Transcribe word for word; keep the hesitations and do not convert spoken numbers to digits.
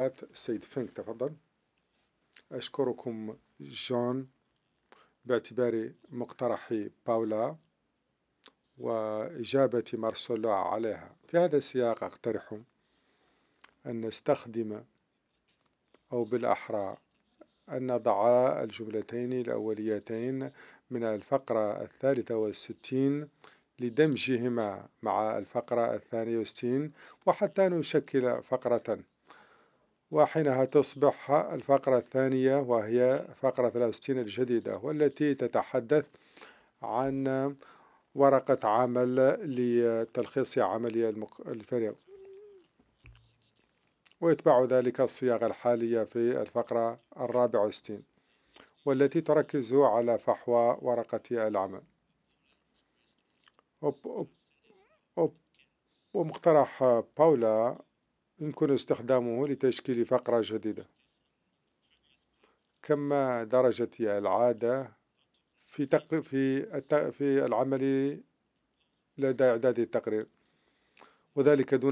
الثلاث. السيد فينك تفضل. أشكركم جون باعتبار مقترحي باولا وإجابة مارسيلو عليها. في هذا السياق أقترح أن نستخدم، أو بالأحرى أن نضع الجملتين الأوليتين من الفقرة الثالثة والستين لدمجهما مع الفقرة الثانية والستين وحتى نشكل فقرة، وحينها تصبح الفقرة الثانية وهي فقرة ثلاثة وستين الجديدة، والتي تتحدث عن ورقة عمل لتلخيص عملية الفريق، ويتبع ذلك الصياغة الحالية في الفقرة الرابعة والستين والتي تركز على فحوى ورقة العمل. أوب أوب أوب. ومقترح باولا يمكن استخدامه لتشكيل فقرة جديدة، كما درجت العادة في تقرير في في العمل لدى إعداد التقرير، وذلك دون